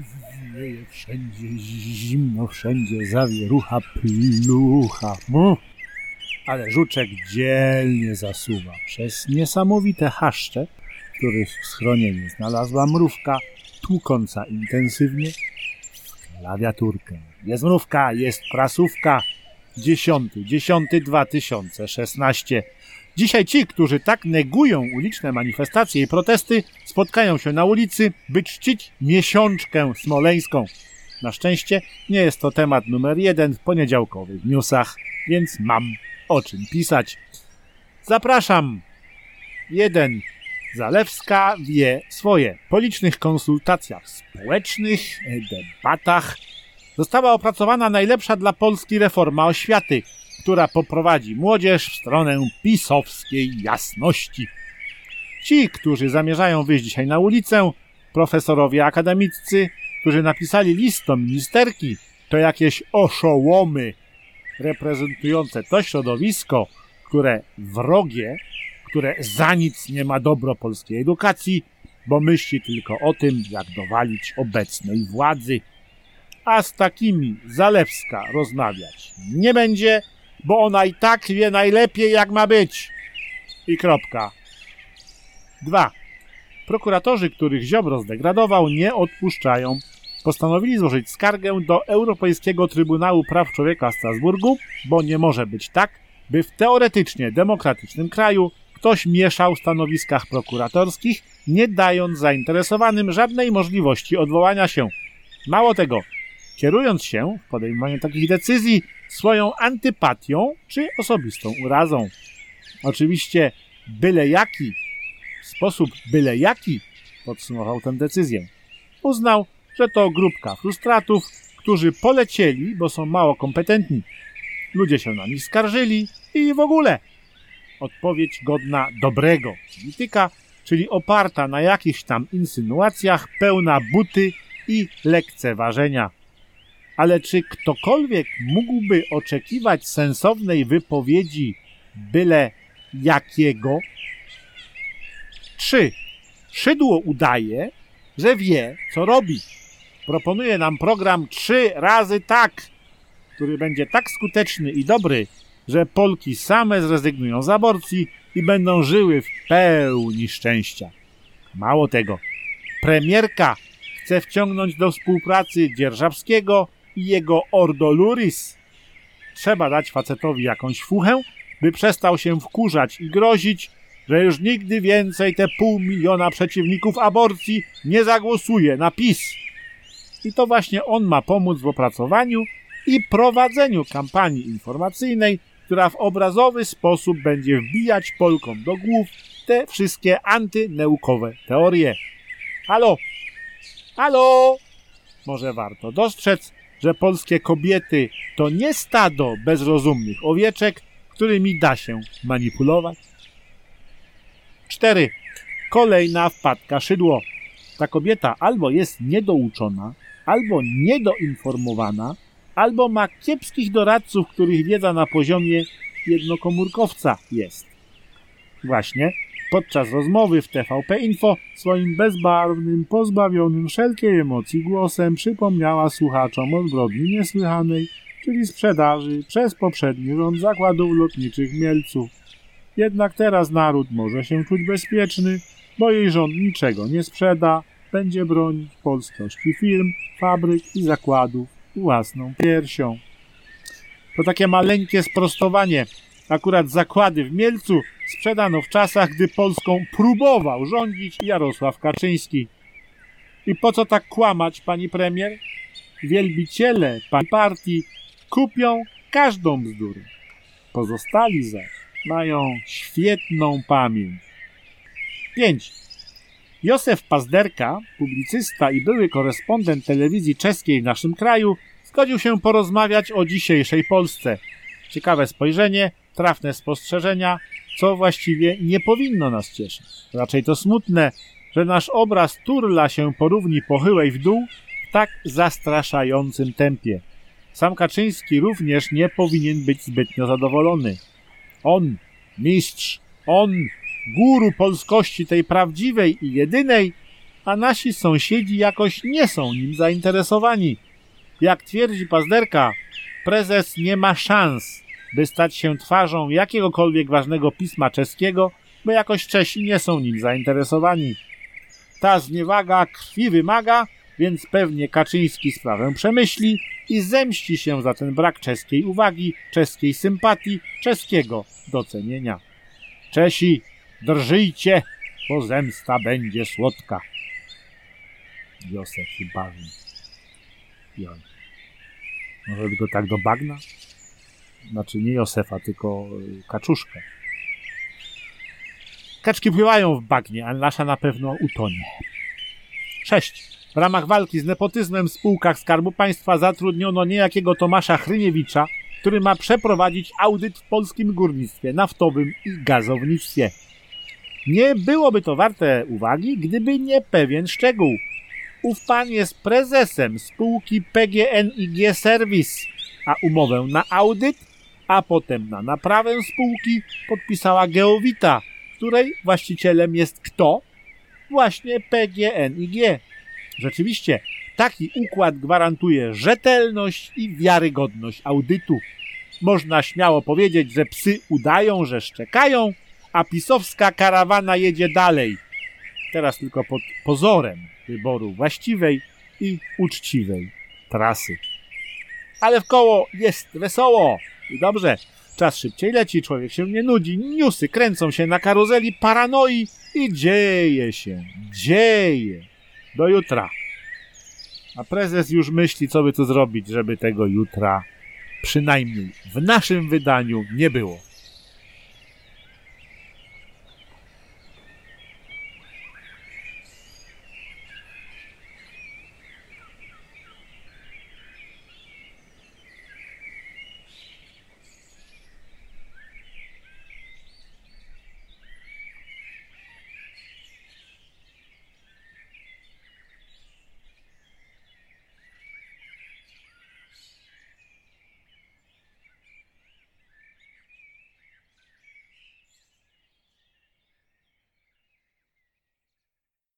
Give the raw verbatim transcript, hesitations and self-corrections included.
Wieje wszędzie, zimno wszędzie, zawierucha, plucha. Mu. Ale żuczek dzielnie zasuwa przez niesamowite chaszcze, których schronienie znalazła mrówka, tłukąca intensywnie w klawiaturkę. Jest mrówka, jest prasówka. Dziesiąty, dziesiąty, dwa tysiące szesnaście. Dzisiaj ci, którzy tak negują uliczne manifestacje i protesty, spotkają się na ulicy, by czcić miesiączkę smoleńską. Na szczęście nie jest to temat numer jeden w poniedziałkowych newsach, więc mam o czym pisać. Zapraszam. jeden. Zalewska wie swoje. Po licznych konsultacjach społecznych, debatach została opracowana najlepsza dla Polski reforma oświaty, która poprowadzi młodzież w stronę pisowskiej jasności. Ci, którzy zamierzają wyjść dzisiaj na ulicę, profesorowie akademiccy, którzy napisali list do ministerki, to jakieś oszołomy reprezentujące to środowisko, które wrogie, które za nic nie ma dobro polskiej edukacji, bo myśli tylko o tym, jak dowalić obecnej władzy. A z takimi Zalewska rozmawiać nie będzie, bo ona i tak wie najlepiej, jak ma być. I kropka. Dwa. Prokuratorzy, których Ziobro zdegradował, nie odpuszczają. Postanowili złożyć skargę do Europejskiego Trybunału Praw Człowieka w Strasburgu, bo nie może być tak, by w teoretycznie demokratycznym kraju ktoś mieszał w stanowiskach prokuratorskich, nie dając zainteresowanym żadnej możliwości odwołania się. Mało tego, kierując się w podejmowaniu takich decyzji swoją antypatią czy osobistą urazą. Oczywiście byle jaki, w sposób byle jaki podsumował tę decyzję. Uznał, że to grupka frustratów, którzy polecieli, bo są mało kompetentni. Ludzie się na nich skarżyli i w ogóle. Odpowiedź godna dobrego polityka, czyli oparta na jakichś tam insynuacjach, pełna buty i lekceważenia. Ale czy ktokolwiek mógłby oczekiwać sensownej wypowiedzi byle jakiego? Trzy. Szydło udaje, że wie, co robi. Proponuje nam program trzy razy tak, który będzie tak skuteczny i dobry, że Polki same zrezygnują z aborcji i będą żyły w pełni szczęścia. Mało tego, premierka chce wciągnąć do współpracy Dzierżawskiego i jego Ordo Iuris. Trzeba dać facetowi jakąś fuchę, by przestał się wkurzać i grozić, że już nigdy więcej te pół miliona przeciwników aborcji nie zagłosuje na PiS. I to właśnie on ma pomóc w opracowaniu i prowadzeniu kampanii informacyjnej, która w obrazowy sposób będzie wbijać Polkom do głów te wszystkie antynaukowe teorie. Halo? Halo? Może warto dostrzec, że polskie kobiety to nie stado bezrozumnych owieczek, którymi da się manipulować. Cztery. Kolejna wpadka Szydło. Ta kobieta albo jest niedouczona, albo niedoinformowana, albo ma kiepskich doradców, których wiedza na poziomie jednokomórkowca jest. Właśnie podczas rozmowy w T V P Info swoim bezbarwnym, pozbawionym wszelkiej emocji głosem przypomniała słuchaczom o zbrodni niesłychanej, czyli sprzedaży przez poprzedni rząd zakładów lotniczych w Mielcu. Jednak teraz naród może się czuć bezpieczny, bo jej rząd niczego nie sprzeda, będzie bronić polskości firm, fabryk i zakładów własną piersią. To takie maleńkie sprostowanie. Akurat zakłady w Mielcu sprzedano w czasach, gdy Polską próbował rządzić Jarosław Kaczyński. I po co tak kłamać, pani premier? Wielbiciele pani partii kupią każdą bzdurę. Pozostali zaś mają świetną pamięć. pięć. Józef Pazderka, publicysta i były korespondent telewizji czeskiej w naszym kraju, zgodził się porozmawiać o dzisiejszej Polsce. Ciekawe spojrzenie, trafne spostrzeżenia, co właściwie nie powinno nas cieszyć. Raczej to smutne, że nasz obraz turla się po równi pochyłej w dół w tak zastraszającym tempie. Sam Kaczyński również nie powinien być zbytnio zadowolony. On, mistrz, on, guru polskości tej prawdziwej i jedynej, a nasi sąsiedzi jakoś nie są nim zainteresowani. Jak twierdzi Pazderka, prezes nie ma szans, by stać się twarzą jakiegokolwiek ważnego pisma czeskiego, bo jakoś Czesi nie są nim zainteresowani. Ta zniewaga krwi wymaga, więc pewnie Kaczyński sprawę przemyśli i zemści się za ten brak czeskiej uwagi, czeskiej sympatii, czeskiego docenienia. Czesi, drżyjcie, bo zemsta będzie słodka. Józef się bawi. Joj. Może by go tak do bagna? Znaczy nie Józefa, tylko kaczuszkę. Kaczki pływają w bagnie, a nasza na pewno utonie. sześć. W ramach walki z nepotyzmem w spółkach Skarbu Państwa zatrudniono niejakiego Tomasza Chryniewicza, który ma przeprowadzić audyt w polskim górnictwie naftowym i gazownictwie. Nie byłoby to warte uwagi, gdyby nie pewien szczegół. Ów pan jest prezesem spółki P G N I G Service, a umowę na audyt, a potem na naprawę spółki podpisała Geowita, której właścicielem jest kto? Właśnie P G N I G. Rzeczywiście, taki układ gwarantuje rzetelność i wiarygodność audytu. Można śmiało powiedzieć, że psy udają, że szczekają, a pisowska karawana jedzie dalej. Teraz tylko pod pozorem wyboru właściwej i uczciwej trasy. Ale w koło jest wesoło i dobrze. Czas szybciej leci, człowiek się nie nudzi, newsy kręcą się na karuzeli paranoi i dzieje się, dzieje. Do jutra. A prezes już myśli, co by tu zrobić, żeby tego jutra przynajmniej w naszym wydaniu nie było.